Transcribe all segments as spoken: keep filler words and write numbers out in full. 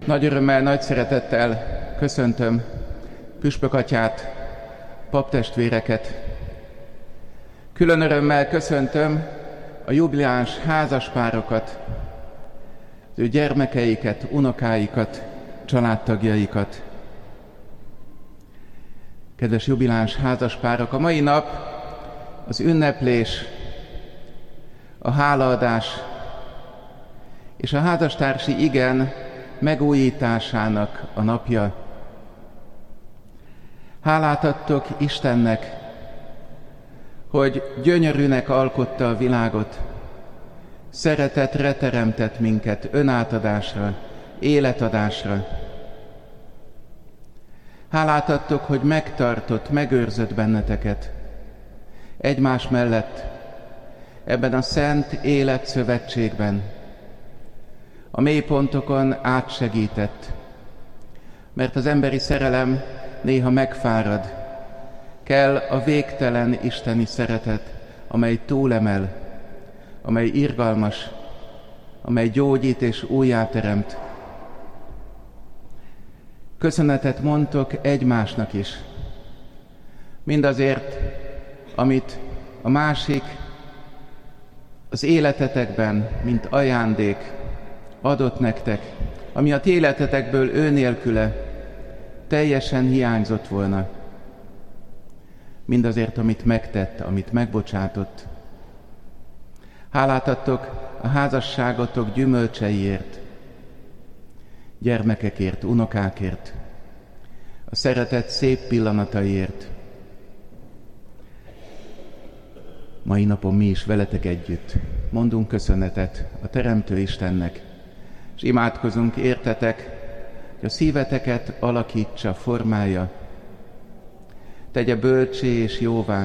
Nagy örömmel, nagy szeretettel köszöntöm püspök atyát, paptestvéreket. Külön örömmel köszöntöm a jubileáns házaspárokat, az ő gyermekeiket, unokáikat, családtagjaikat. Kedves jubileáns házaspárok, a mai nap az ünneplés, a hálaadás és a házastársi igen megújításának a napja. Hálát adtok Istennek, hogy gyönyörűnek alkotta a világot, szeretetre teremtett minket önátadásra, életadásra. Hálát adtok, hogy megtartott, megőrzött benneteket egymás mellett ebben a szent életszövetségben, a mélypontokon átsegített, mert az emberi szerelem néha megfárad. Kell a végtelen isteni szeretet, amely túlemel, amely irgalmas, amely gyógyít és újjáteremt. Köszönetet mondtok egymásnak is, mindazért, amit a másik az életetekben, mint ajándék adott nektek, ami a ti életetekből ő nélküle teljesen hiányzott volna. Mindazért, amit megtett, amit megbocsátott. Hálát adtok a házasságotok gyümölcseiért, gyermekekért, unokákért, a szeretet szép pillanataiért. Mai napon mi is veletek együtt mondunk köszönetet a Teremtő Istennek, és imádkozunk értetek, hogy a szíveteket alakítsa, formálja, tegye bölcsé és jóvá.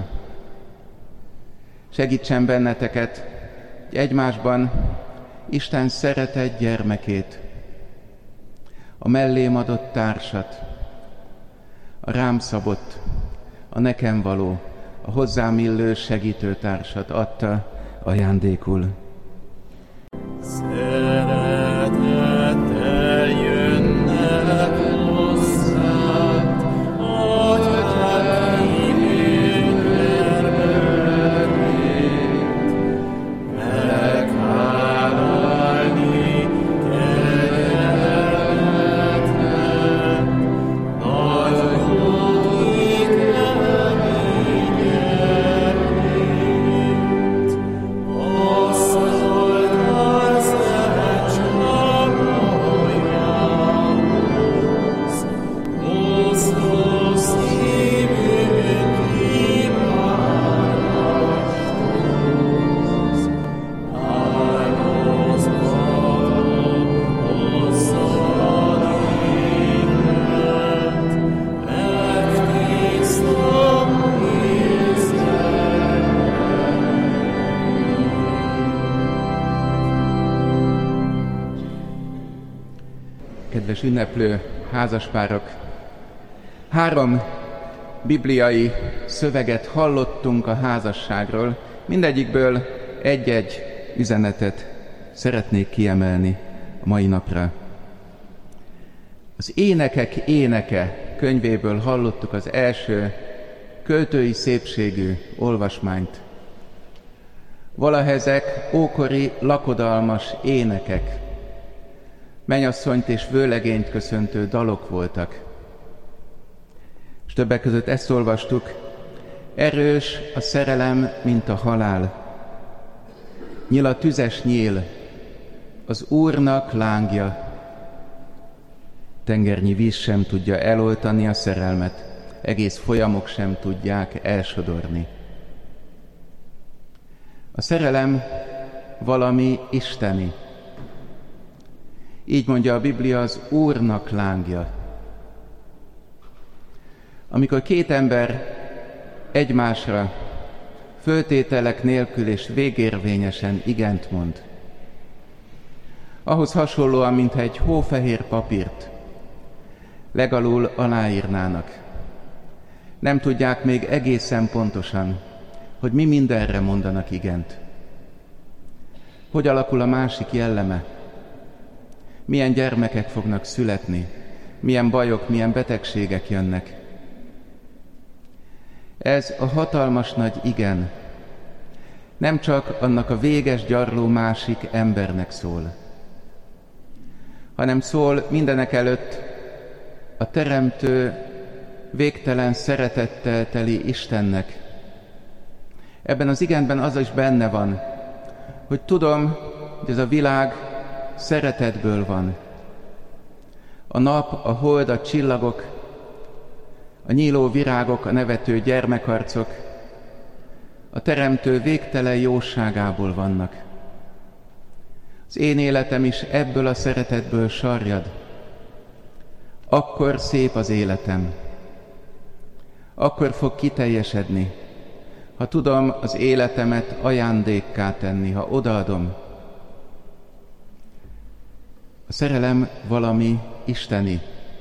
Segítsen benneteket, hogy egymásban Isten szeretett gyermekét, a mellém adott társat, a rám szabott, a nekem való, a hozzám illő segítőtársat adta ajándékul. Szeretettel jönnek hozzád, atyám gyermekét, meghálálni kegyelmetlen, nagy hódik reményekét. Azt oldal szeret csapoljához, oszló szívünk kívánáshoz, álmoz magam, hozzad élet, megtisztam Izrael. Kedves ünneplő házaspárok! Három bibliai szöveget hallottunk a házasságról, mindegyikből egy-egy üzenetet szeretnék kiemelni a mai napra. Az Énekek éneke könyvéből hallottuk az első költői szépségű olvasmányt. Valahezek ókori lakodalmas énekek, mennyasszonyt és vőlegényt köszöntő dalok voltak. És többek között ezt olvastuk: erős a szerelem, mint a halál. Nyil a tüzes nyíl, az Úrnak lángja. Tengernyi víz sem tudja eloltani a szerelmet, egész folyamok sem tudják elsodorni. A szerelem valami isteni. Így mondja a Biblia, az Úrnak lángja. Amikor két ember egymásra föltételek nélkül és végérvényesen igent mond, ahhoz hasonlóan, mintha egy hófehér papírt legalul aláírnának. Nem tudják még egészen pontosan, hogy mi mindenre mondanak igent. Hogy alakul a másik jelleme? milyen gyermekek fognak születni, milyen bajok, milyen betegségek jönnek. Ez a hatalmas nagy igen nem csak annak a véges, gyarló másik embernek szól, hanem szól mindenek előtt a teremtő, végtelen szeretettel teli Istennek. Ebben az igenben az is benne van, hogy tudom, hogy ez a világ szeretetből van. A nap, a hold, a csillagok, a nyíló virágok, a nevető gyermekarcok a teremtő végtelen jóságából vannak. Az én életem is ebből a szeretetből sarjad. Akkor szép az életem. Akkor fog kiteljesedni, ha tudom az életemet ajándékká tenni, ha odaadom. A szerelem valami isteni.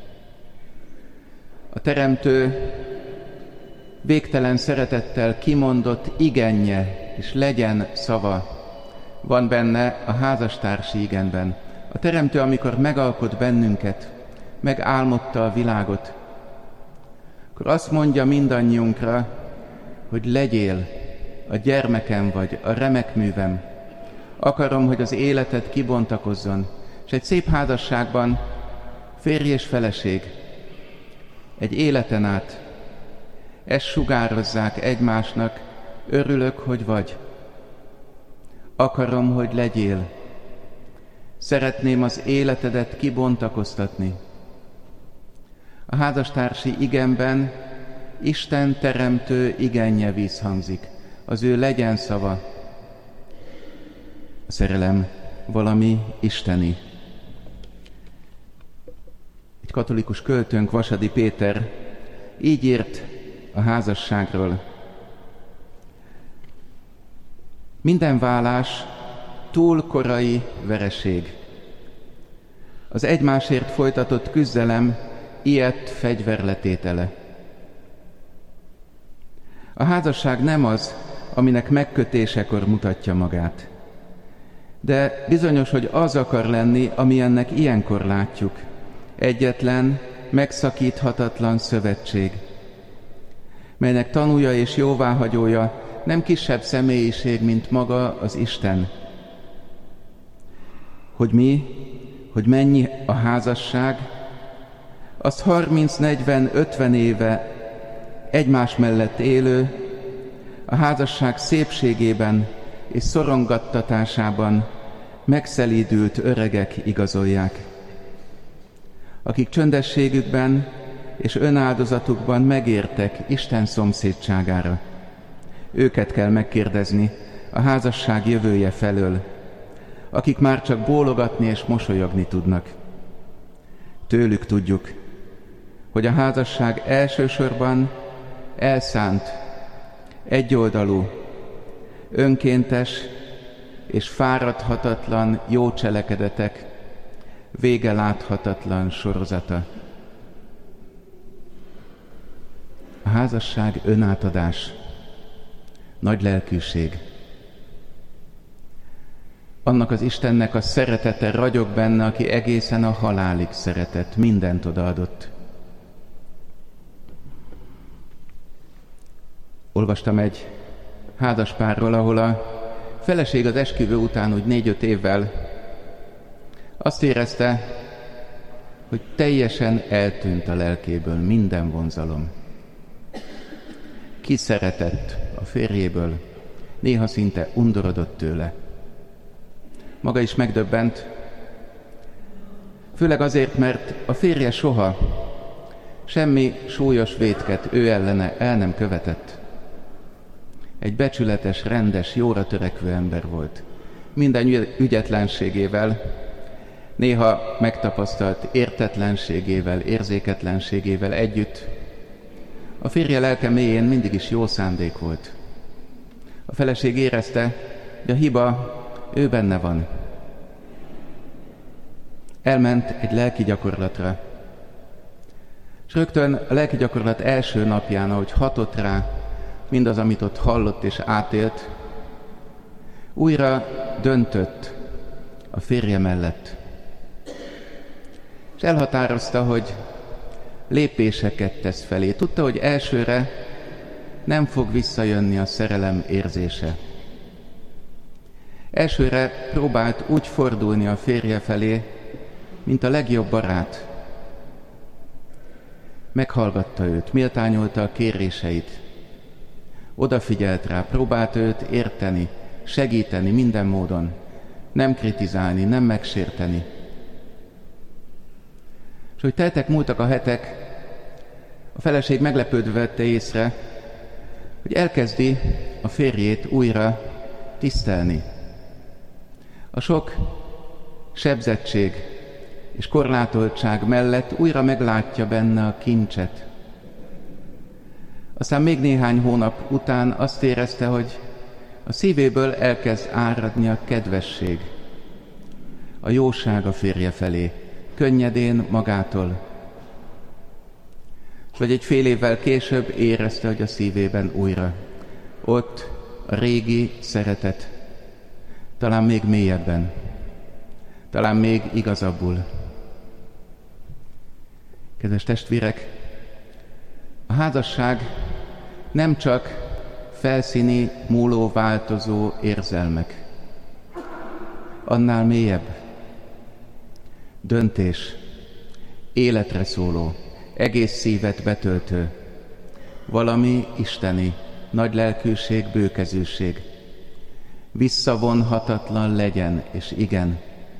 A teremtő végtelen szeretettel kimondott igenje és legyen szava van benne a házastársi igenben. A teremtő, amikor megalkot bennünket, megálmodta a világot, akkor azt mondja mindannyiunkra, hogy legyél, a gyermekem vagy, a remek művem. Akarom, hogy az életed kibontakozzon, és egy szép házasságban férj és feleség egy életen át ezt sugározzák egymásnak, örülök, hogy vagy. Akarom, hogy legyél. Szeretném az életedet kibontakoztatni. A házastársi igenben Isten teremtő igenje vízhangzik, az ő legyen szava. A szerelem valami isteni. Egy katolikus költőnk, Vasadi Péter így írt a házasságról. Minden válás túl korai vereség. Az egymásért folytatott küzdelem ilyet fegyverletétele. A házasság nem az, aminek megkötésekor mutatja magát. De bizonyos, hogy az akar lenni, amilyennek ilyenkor látjuk. Egyetlen, megszakíthatatlan szövetség, melynek tanúja és jóváhagyója nem kisebb személyiség, mint maga az Isten. Hogy mi, hogy mennyi a házasság, azt harminc, negyven, ötven éve egymás mellett élő, a házasság szépségében és szorongattatásában megszelídült öregek igazolják, akik csöndességükben és önáldozatukban megértek Isten szomszédságára. Őket kell megkérdezni a házasság jövője felől, akik már csak bólogatni és mosolyogni tudnak. Tőlük tudjuk, hogy a házasság elsősorban elszánt, egyoldalú, önkéntes és fáradhatatlan jó cselekedetek vége láthatatlan sorozata. A házasság önátadás, nagy lelkűség. Annak az Istennek a szeretete ragyog benne, aki egészen a halálig szeretett, mindent odaadott. Olvastam egy házaspárról, ahol a feleség az esküvő után úgy négy-öt évvel azt érezte, hogy teljesen eltűnt a lelkéből minden vonzalom. Kiszeretett a férjéből, néha szinte undorodott tőle. Maga is megdöbbent, főleg azért, mert a férje soha semmi súlyos vétket ő ellene el nem követett. Egy becsületes, rendes, jóra törekvő ember volt. Minden ügyetlenségével, néha megtapasztalt értetlenségével, érzéketlenségével együtt a férje lelke mélyén mindig is jó szándék volt. A feleség érezte, hogy a hiba ő benne van. Elment egy lelki gyakorlatra, és rögtön a lelki gyakorlat első napján, ahogy hatott rá mindaz, amit ott hallott és átélt, újra döntött a férje mellett. És elhatározta, hogy lépéseket tesz felé. Tudta, hogy elsőre nem fog visszajönni a szerelem érzése. Elsőre próbált úgy fordulni a férje felé, mint a legjobb barát. Meghallgatta őt, méltányolta a kéréseit. Odafigyelt rá, próbált őt érteni, segíteni minden módon. Nem kritizálni, nem megsérteni. És hogy teltek, múltak a hetek, a feleség meglepődve vette észre, hogy elkezdi a férjét újra tisztelni. A sok sebzettség és korlátoltság mellett újra meglátja benne a kincset. Aztán még néhány hónap után azt érezte, hogy a szívéből elkezd áradni a kedvesség, a jóság a férje felé, könnyedén magától. Vagy egy fél évvel később érezte, hogy a szívében újra ott a régi szeretet, talán még mélyebben, talán még igazabbul. Kedves testvérek, a házasság nem csak felszíni, múló, változó érzelmek. Annál mélyebb döntés, életre szóló, egész szívet betöltő, valami isteni, nagy lelkűség, bőkezűség, visszavonhatatlan legyen, és igen.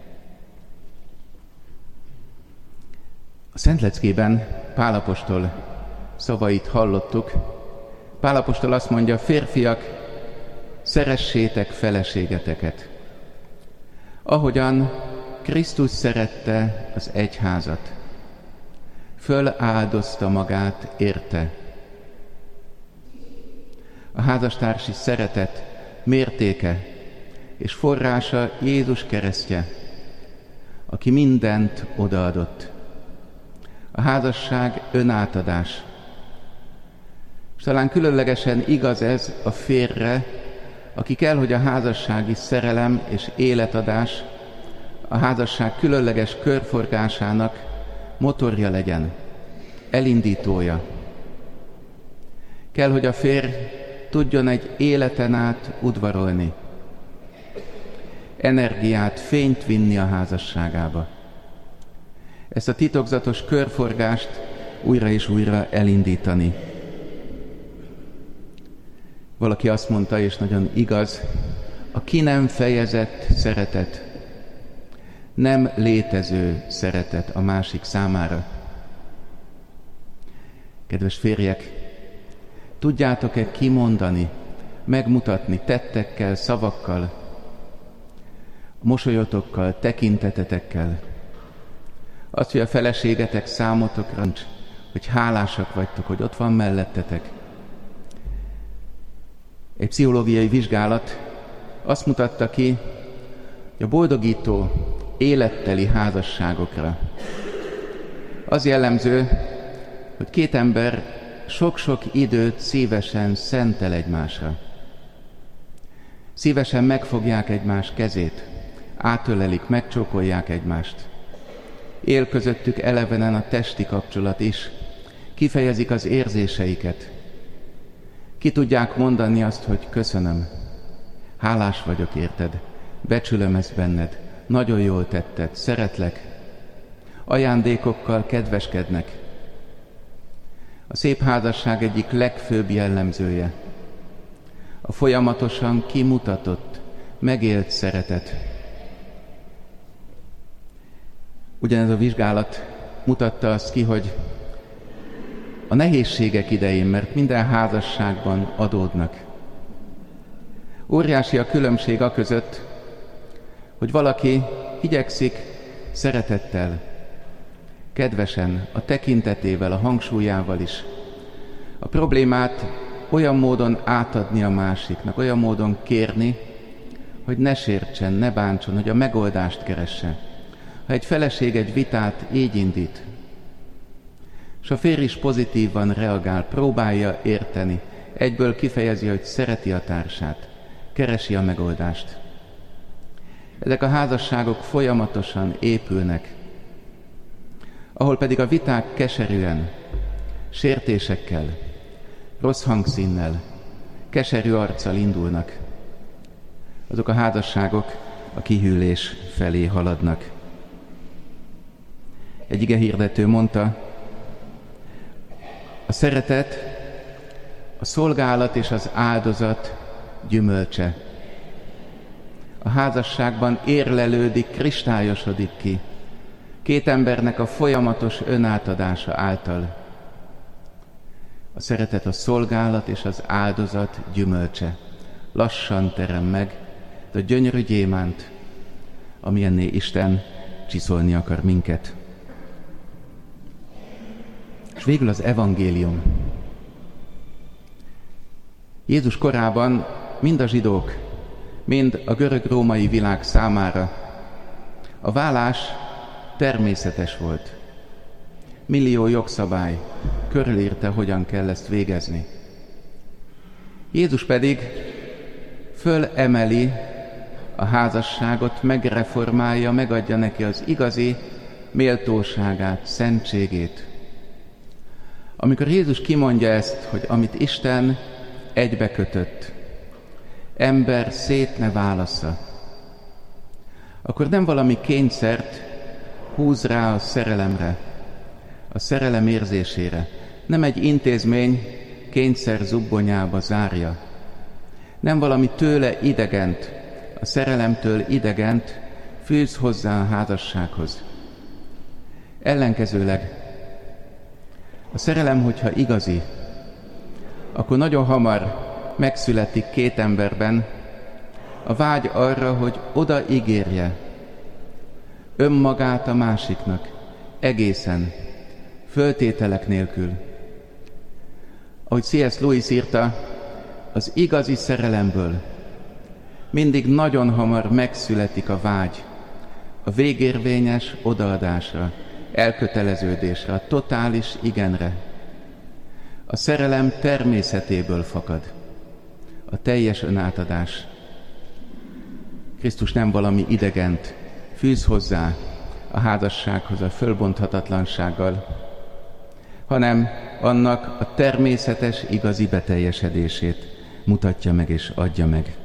A Szentleckében Pál apostol szavait hallottuk. Pál apostol azt mondja, férfiak, szeressétek feleségeteket, ahogyan Krisztus szerette az egyházat, föláldozta magát érte. A házastársi szeretet mértéke és forrása Jézus keresztje, aki mindent odaadott. A házasság önátadás. És talán különlegesen igaz ez a férjre, aki kell, hogy a házassági szerelem és életadás a házasság különleges körforgásának motorja legyen, elindítója. Kell, hogy a férj tudjon egy életen át udvarolni, energiát, fényt vinni a házasságába. Ezt a titokzatos körforgást újra és újra elindítani. Valaki azt mondta, és nagyon igaz, a ki nem fejezett szeretet, nem létező szeretet a másik számára. Kedves férjek, tudjátok-e kimondani, megmutatni tettekkel, szavakkal, mosolyotokkal, tekintetetekkel azt, hogy a feleségetek számotokra nincs, hogy hálásak vagytok, hogy ott van mellettetek. Egy pszichológiai vizsgálat azt mutatta ki, hogy a boldogító, életteli házasságokra az jellemző, hogy két ember sok-sok időt szívesen szentel egymásra. Szívesen megfogják egymás kezét, átölelik, megcsókolják egymást. Él közöttük elevenen a testi kapcsolat is, kifejezik az érzéseiket. Ki tudják mondani azt, hogy köszönöm, hálás vagyok érted, becsülöm ezt benned, nagyon jól tetted, szeretlek. Ajándékokkal kedveskednek. A szép házasság egyik legfőbb jellemzője a folyamatosan kimutatott, megélt szeretet. Ugyanez a vizsgálat mutatta azt ki, hogy a nehézségek idején, mert minden házasságban adódnak. Óriási a különbség a között, hogy valaki igyekszik szeretettel, kedvesen, a tekintetével, a hangsúlyával is a problémát olyan módon átadni a másiknak, olyan módon kérni, hogy ne sértsen, ne bántson, hogy a megoldást keresse. Ha egy feleség egy vitát így indít, és a férj is pozitívan reagál, próbálja érteni, egyből kifejezi, hogy szereti a társát, keresi a megoldást. Ezek a házasságok folyamatosan épülnek. ahol pedig a viták keserűen, sértésekkel, rossz hangszínnel, keserű arccal indulnak. Azok a házasságok a kihűlés felé haladnak. Egy igehirdető mondta, a szeretet, a szolgálat és az áldozat gyümölcse. A házasságban érlelődik, kristályosodik ki, két embernek a folyamatos önátadása által. A szeretet a szolgálat és az áldozat gyümölcse. Lassan terem meg, de a gyönyörű gyémánt, amilyenné Isten csiszolni akar minket. És végül az evangélium. Jézus korában mind a zsidók, mind a görög-római világ számára a válás természetes volt. Millió jogszabály körülírta, hogyan kell ezt végezni. Jézus pedig fölemeli a házasságot, megreformálja, megadja neki az igazi méltóságát, szentségét. Amikor Jézus kimondja ezt, hogy amit Isten egybekötött, ember szét ne válassza, akkor nem valami kényszert húz rá a szerelemre, a szerelem érzésére. Nem egy intézmény kényszer zubbonyába zárja. Nem valami tőle idegent, a szerelemtől idegent fűz hozzá a házassághoz. Ellenkezőleg, a szerelem, hogyha igazi, akkor nagyon hamar megszületik két emberben a vágy arra, hogy odaígérje önmagát a másiknak, egészen, föltételek nélkül. Ahogy C S Lewis írta, az igazi szerelemből mindig nagyon hamar megszületik a vágy a végérvényes odaadásra, elköteleződésre, a totális igenre. A szerelem természetéből fakad, a teljes önátadás. Krisztus nem valami idegent fűz hozzá a házassághoz a fölbonthatatlansággal, hanem annak a természetes, igazi beteljesedését mutatja meg és adja meg.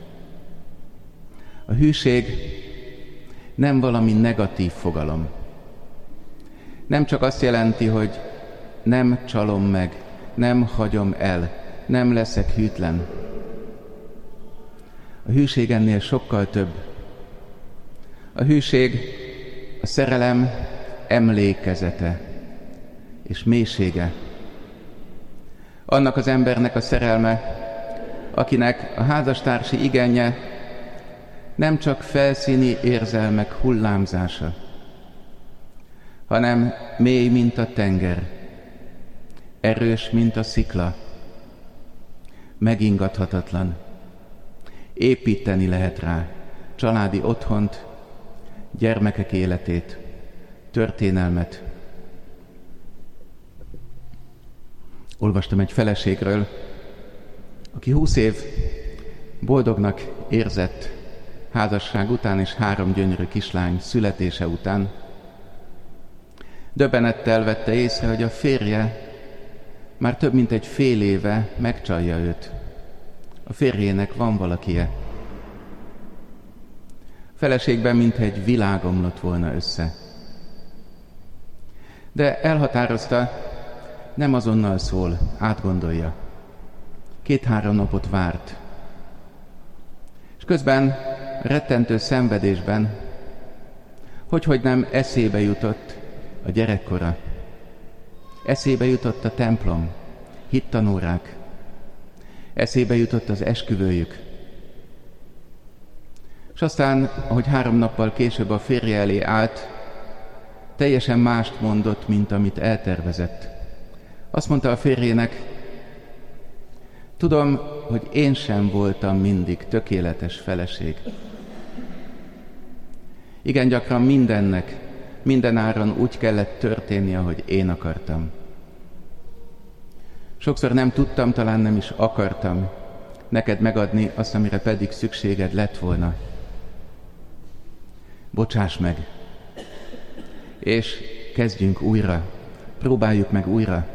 A hűség nem valami negatív fogalom. Nem csak azt jelenti, hogy nem csalom meg, nem hagyom el, nem leszek hűtlen. A hűség ennél sokkal több. A hűség a szerelem emlékezete és mélysége. Annak az embernek a szerelme, akinek a házastársi igénye nem csak felszíni érzelmek hullámzása, hanem mély, mint a tenger, erős, mint a szikla, megingathatatlan. Építeni lehet rá családi otthont, gyermekek életét, történelmet. Olvastam egy feleségről, aki húsz év boldognak érzett házasság után és három gyönyörű kislány születése után döbbenettel vette észre, hogy a férje már több mint egy fél éve megcsalja őt. A férjének van valakie. A feleségben mintha egy világ omlott volna össze. De elhatározta, nem azonnal szól, átgondolja. Két-három napot várt. És közben rettentő szenvedésben, hogyhogy nem eszébe jutott a gyerekkora. Eszébe jutott a templom, hittanórák. Eszébe jutott az esküvőjük. És aztán, ahogy három nappal később a férje elé állt, teljesen mást mondott, mint amit eltervezett. Azt mondta a férjének, tudom, hogy én sem voltam mindig tökéletes feleség. Igen, gyakran mindennek, mindenáron úgy kellett történnie, ahogy én akartam. Sokszor nem tudtam, talán nem is akartam neked megadni azt, amire pedig szükséged lett volna. Bocsáss meg! És kezdjünk újra, próbáljuk meg újra. A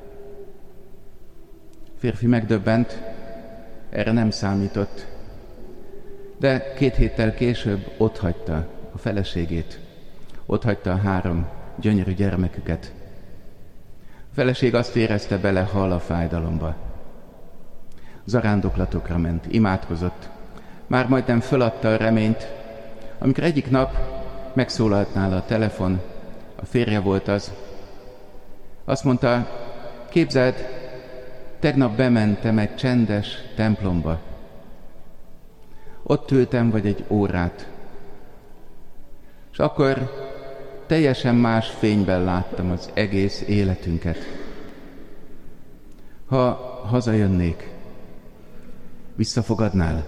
férfi megdöbbent, erre nem számított, de két héttel később otthagyta a feleségét, otthagyta a három gyönyörű gyermeküket. A feleség azt érezte, bele hal a fájdalomba. Zarándoklatokra ment, imádkozott, már majdnem föladta a reményt, amikor egyik nap megszólalt nála a telefon, a férje volt az. Azt mondta, képzeld, tegnap bementem egy csendes templomba. Ott ültem vagy egy órát, és akkor teljesen más fényben láttam az egész életünket. Ha hazajönnék, visszafogadnál?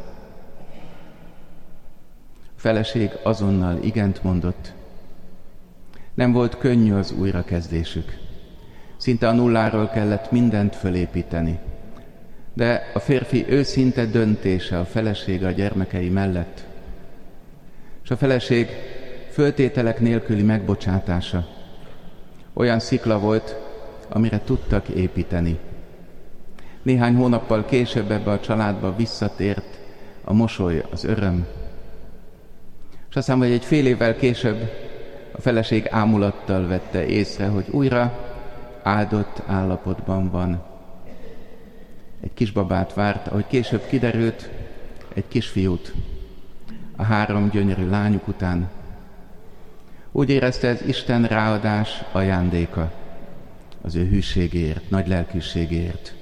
A feleség azonnal igent mondott. Nem volt könnyű az újrakezdésük. Szinte a nulláról kellett mindent fölépíteni. De a férfi őszinte döntése a feleség a gyermekei mellett, és a feleség föltételek nélküli megbocsátása olyan szikla volt, amire tudtak építeni. Néhány hónappal később ebbe a családba visszatért a mosoly, az öröm. És aztán, hogy egy fél évvel később a feleség ámulattal vette észre, hogy újra áldott állapotban van. Egy kisbabát várt, ahogy később kiderült, egy kisfiút, a három gyönyörű lányuk után. Úgy érezte, ez Isten ráadás ajándéka az ő hűségéért, nagy lelkűségéért.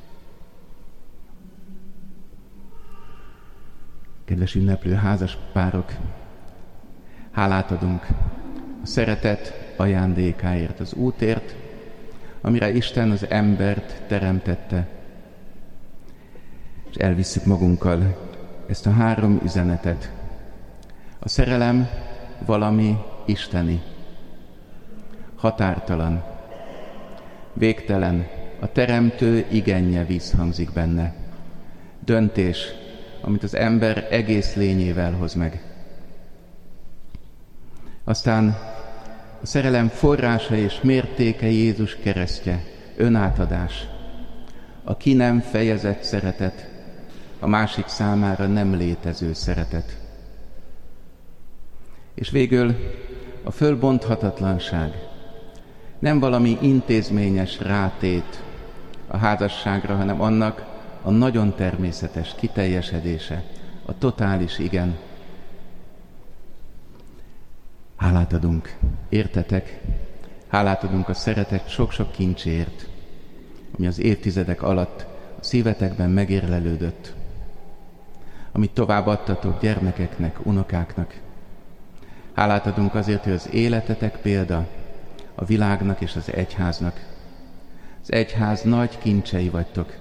Kedves ünneplő házas párok, hálát adunk a szeretet ajándékáért, az útért, amire Isten az embert teremtette, és elvisszük magunkkal ezt a három üzenetet. A szerelem valami isteni, határtalan, végtelen, a teremtő igenje visszhangzik benne. Döntés, amit az ember egész lényével hoz meg. Aztán a szerelem forrása és mértéke Jézus keresztje, önátadás, a ki nem fejezett szeretet, a másik számára nem létező szeretet. És végül a fölbonthatatlanság, nem valami intézményes rátét a házasságra, hanem annak a nagyon természetes kiteljesedése, a totális igen. Hálát adunk, értetek, hálát adunk a szeretet sok-sok kincsért, ami az évtizedek alatt a szívetekben megérlelődött, amit továbbadtatok gyermekeknek, unokáknak. Hálát adunk azért, hogy az életetek példa a világnak és az egyháznak. Az egyház nagy kincsei vagytok.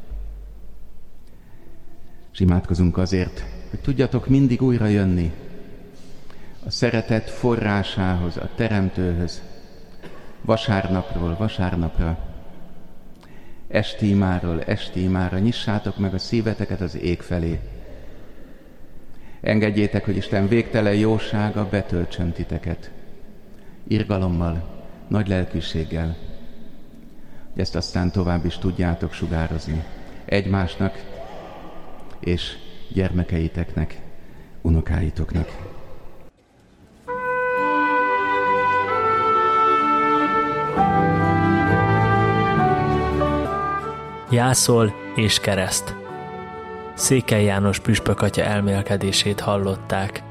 És imádkozunk azért, hogy tudjatok mindig újra jönni a szeretet forrásához, a teremtőhöz, vasárnapról vasárnapra, estímáról estímára, nyissátok meg a szíveteket az ég felé. Engedjétek, hogy Isten végtelen jósága betöltsön titeket, irgalommal, nagy lelkűséggel, hogy ezt aztán tovább is tudjátok sugározni egymásnak és gyermekeiteknek, unokáitoknak. Jászol és kereszt. Székely János püspök atya elmélkedését hallották.